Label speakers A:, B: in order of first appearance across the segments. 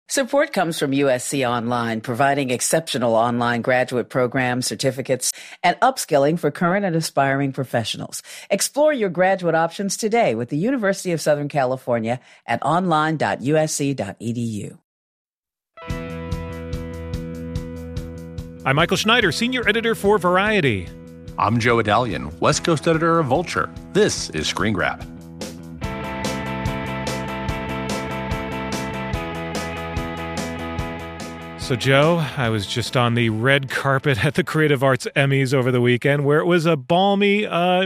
A: Support comes from USC Online, providing exceptional online graduate programs, certificates, and upskilling for current and aspiring professionals. Explore your graduate options today with the University of Southern California at online.usc.edu.
B: I'm Michael Schneider, Senior Editor for Variety.
C: I'm Joe Adalian, West Coast Editor of Vulture. This is Screen Grab.
B: So, Joe, I was just on the red carpet at the Creative Arts Emmys over the weekend, where it was a balmy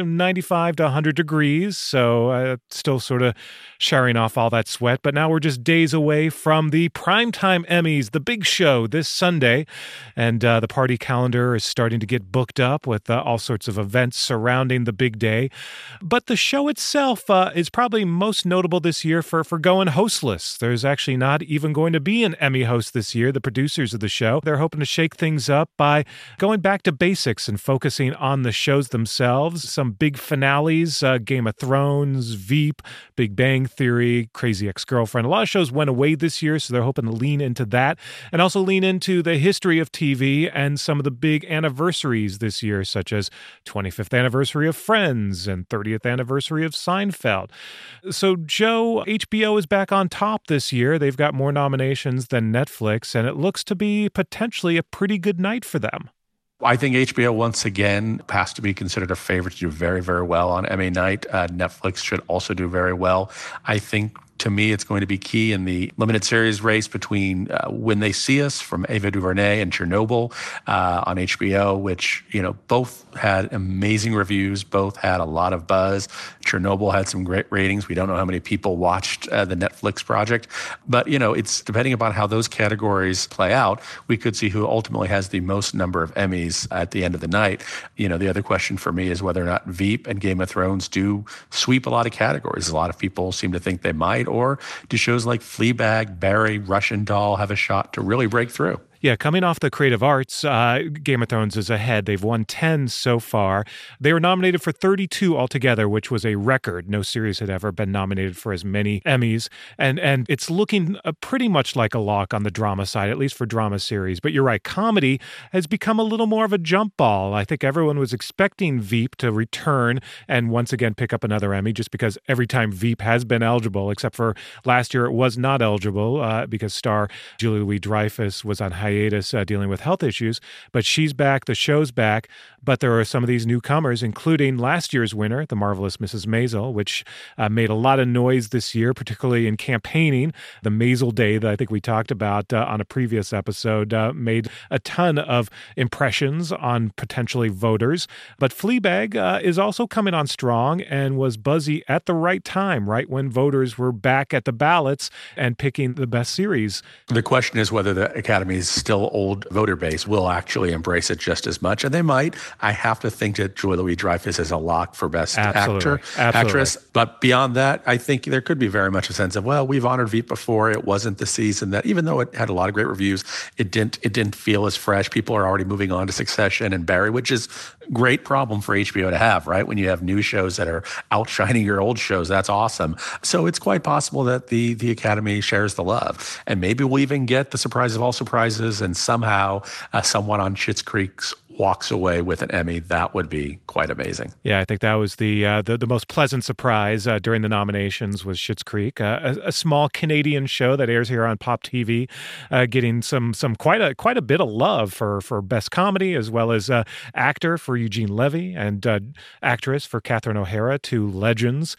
B: 95 to 100 degrees, so still sort of showering off all that sweat. But now we're just days away from the primetime Emmys, the big show this Sunday, and the party calendar is starting to get booked up with all sorts of events surrounding the big day. But the show itself is probably most notable this year for going hostless. There's actually not even going to be an Emmy host this year. The producers of the show, they're hoping to shake things up by going back to basics and focusing on the shows themselves. Some big finales, Game of Thrones, Veep, Big Bang Theory, Crazy Ex-Girlfriend. A lot of shows went away this year, so they're hoping to lean into that and also lean into the history of TV and some of the big anniversaries this year, such as 25th anniversary of Friends and 30th anniversary of Seinfeld. So, Joe, HBO is back on top this year. They've got more nominations than Netflix, and it looks to be potentially a pretty good night for them.
C: I think HBO, once again, has to be considered a favorite to do very, very well on Emmy night. Netflix should also do very well. I think, to me, it's going to be key in the limited series race between When They See Us from Ava DuVernay and Chernobyl on HBO, which, both had amazing reviews, both had a lot of buzz. Chernobyl had some great ratings. We don't know how many people watched the Netflix project. But, it's depending upon how those categories play out, we could see who ultimately has the most number of Emmys at the end of the night. The other question for me is whether or not Veep and Game of Thrones do sweep a lot of categories. A lot of people seem to think they might. Or do shows like Fleabag, Barry, Russian Doll have a shot to really break through?
B: Yeah, coming off the Creative Arts, Game of Thrones is ahead. They've won 10 so far. They were nominated for 32 altogether, which was a record. No series had ever been nominated for as many Emmys. And it's looking pretty much like a lock on the drama side, at least for drama series. But you're right, comedy has become a little more of a jump ball. I think everyone was expecting Veep to return and once again pick up another Emmy, just because every time Veep has been eligible, except for last year it was not eligible because star Julia Louis-Dreyfus was on hiatus dealing with health issues, but she's back, the show's back, but there are some of these newcomers, including last year's winner, The Marvelous Mrs. Maisel, which made a lot of noise this year, particularly in campaigning. The Maisel Day that I think we talked about on a previous episode made a ton of impressions on potentially voters, but Fleabag is also coming on strong and was buzzy at the right time, right when voters were back at the ballots and picking the best series.
C: The question is whether the Academy's still old voter base will actually embrace it just as much, and they might. I have to think that Julia Louis-Dreyfus is a lock for Best Actress. But beyond that, I think there could be very much a sense of, well, we've honored Veep before. It wasn't the season that, even though it had a lot of great reviews, it didn't feel as fresh. People are already moving on to Succession and Barry, which is a great problem for HBO to have, right? When you have new shows that are outshining your old shows, that's awesome. So it's quite possible that the Academy shares the love. And maybe we'll even get the surprise of all surprises, and somehow someone on Schitt's Creek walks away with an Emmy. That would be quite amazing.
B: Yeah, I think that was the most pleasant surprise during the nominations was Schitt's Creek, a small Canadian show that airs here on Pop TV, getting some quite a bit of love for Best Comedy, as well as actor for Eugene Levy and actress for Catherine O'Hara, two legends.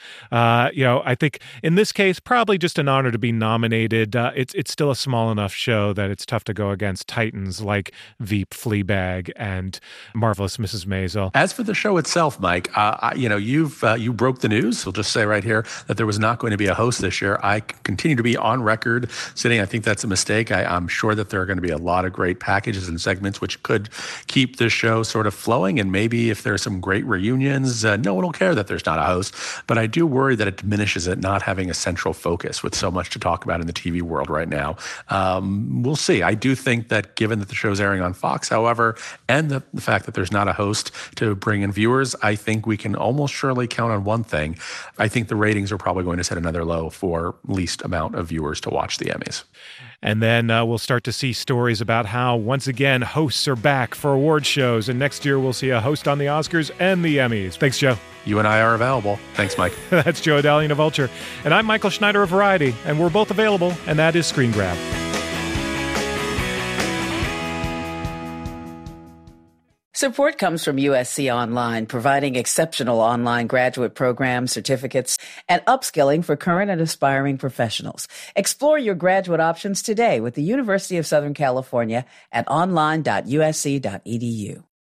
B: I think in this case, probably just an honor to be nominated. It's still a small enough show that it's tough to go against titans like Veep, Fleabag, and Marvelous Mrs. Maisel.
C: As for the show itself, Mike, you broke the news. We'll just say right here that there was not going to be a host this year. I continue to be on record saying I think that's a mistake. I'm sure that there are going to be a lot of great packages and segments which could keep this show sort of flowing. And maybe if there are some great reunions, no one will care that there's not a host. But I do worry that it diminishes it not having a central focus with so much to talk about in the TV world right now. We'll see. I do think that given that the show's airing on Fox, however, and the fact that there's not a host to bring in viewers, I think we can almost surely count on one thing. I think the ratings are probably going to set another low for least amount of viewers to watch the Emmys.
B: And then we'll start to see stories about how, once again, hosts are back for award shows. And next year, we'll see a host on the Oscars and the Emmys. Thanks, Joe.
C: You and I are available. Thanks, Mike.
B: That's Joe Adalian of Vulture. And I'm Michael Schneider of Variety. And we're both available. And that is Screen Grab.
A: Support comes from USC Online, providing exceptional online graduate programs, certificates, and upskilling for current and aspiring professionals. Explore your graduate options today with the University of Southern California at online.usc.edu.